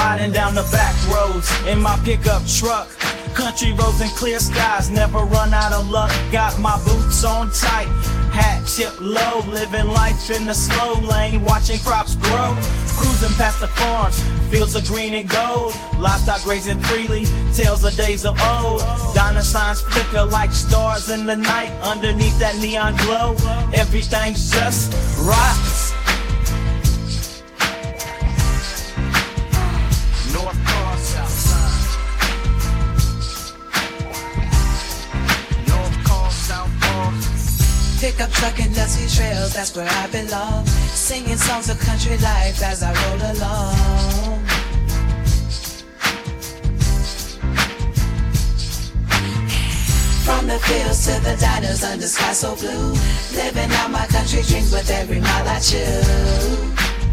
riding down the back roads in my pickup truck. Country roads and clear skies, never run out of luck. Got my boots on tight, hat tipped low, living life in the slow lane, watching crops grow. Cruising past the farms, fields of green and gold. Livestock grazing freely, tales of days of old. Diner signs flicker like stars in the night. Underneath that neon glow, everything's just right. North Car, South Side. North Car, South Car. Pickup truck and dusty trails, that's where I belong. Singing songs of country life as I roll along. From the fields to the diners under sky so blue, living out my country dreams with every mile I chew.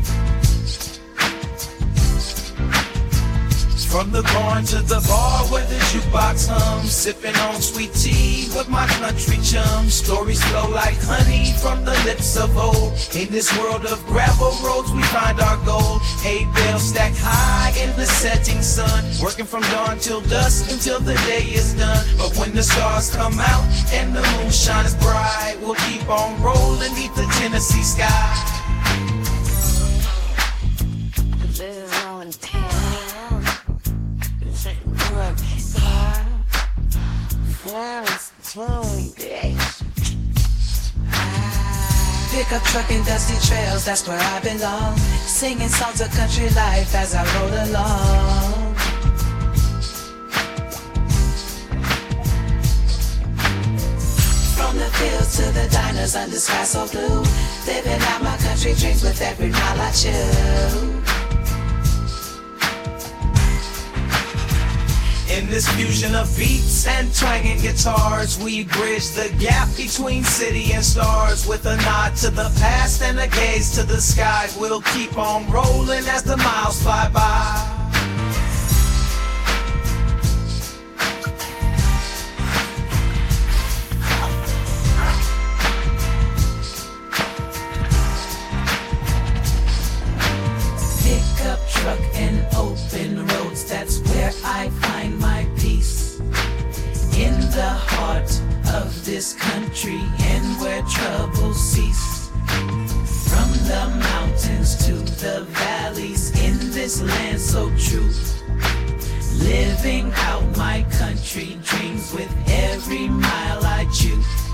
From the barn to the bar where the jukebox hums, sipping on sweet tea with my country chums. Stories flow like honey from the lips of old. In this world of gravel roads we find our gold. Hay bales stacked high in the setting sun, working from dawn till dusk until the day is done. But when the stars come out and the moon shines bright, we'll keep on rolling beneath the Tennessee sky. Pickup truck and dusty trails, that's where I belong. Singing songs of country life as I roll along. From the fields to the diners under sky so blue, living out my country dreams with every mile I chew. In this fusion of beats and twanging guitars, we bridge the gap between city and stars. With a nod to the past and a gaze to the sky, we'll keep on rolling as the miles fly by. Pickup truck and open roads, that's where I find my peace. In the heart of this country and where troubles cease. From the mountains to the valleys in this land so true. Living out my country dreams with every mile I choose.